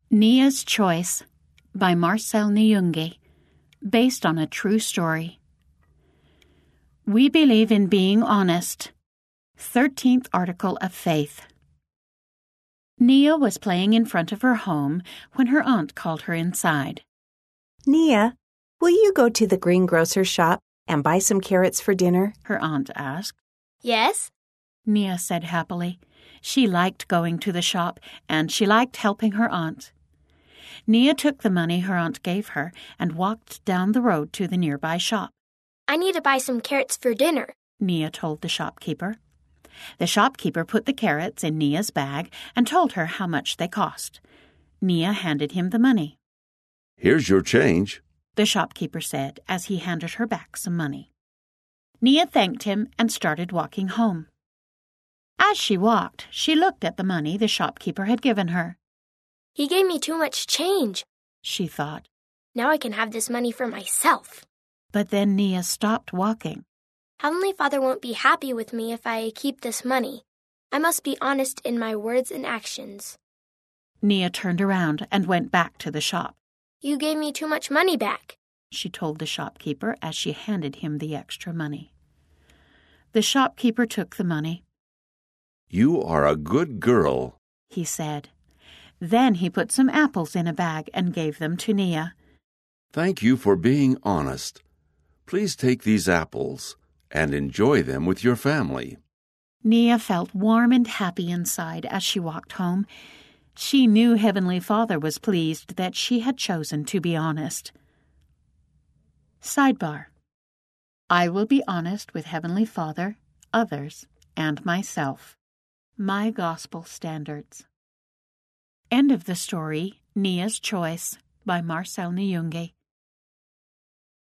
Nia's Choice by Marcel Nyungi, based on a true story. We believe in being honest. 13th Article of Faith. Nia was playing in front of her home when her aunt called her inside. Nia, will you go to the greengrocer's shop and buy some carrots for dinner? Her aunt asked. Yes? Nia said happily. She liked going to the shop, and she liked helping her aunt. Nia took the money her aunt gave her and walked down the road to the nearby shop. I need to buy some carrots for dinner, Nia told the shopkeeper. The shopkeeper put the carrots in Nia's bag and told her how much they cost. Nia handed him the money. Here's your change, the shopkeeper said as he handed her back some money. Nia thanked him and started walking home. As she walked, she looked at the money the shopkeeper had given her. He gave me too much change, she thought. Now I can have this money for myself. But then Nia stopped walking. Heavenly Father won't be happy with me if I keep this money. I must be honest in my words and actions. Nia turned around and went back to the shop. You gave me too much money back, she told the shopkeeper as she handed him the extra money. The shopkeeper took the money. You are a good girl, he said. Then he put some apples in a bag and gave them to Nia. Thank you for being honest. Please take these apples and enjoy them with your family. Nia felt warm and happy inside as she walked home. She knew Heavenly Father was pleased that she had chosen to be honest. Sidebar. I will be honest with Heavenly Father, others, and myself. My Gospel Standards. End of the story, Nia's Choice by Marcel Nyungi.